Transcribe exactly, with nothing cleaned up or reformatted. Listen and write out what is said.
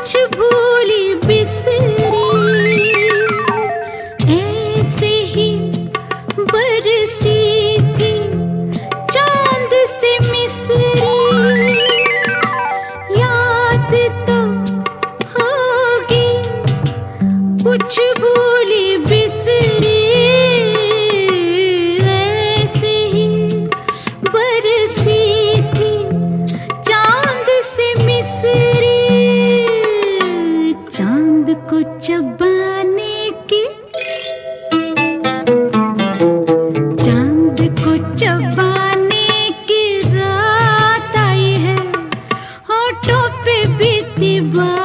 कुछ भूली बिसरी, ऐसे ही बरसी थी चांद से मिसरी। याद तो होगी कुछ भूली बिसरी, ऐसे ही बरसी थी चांद से मिसरी। चांद को चबाने की, चांद को चबाने की रात आई है, होठों पे बीती बात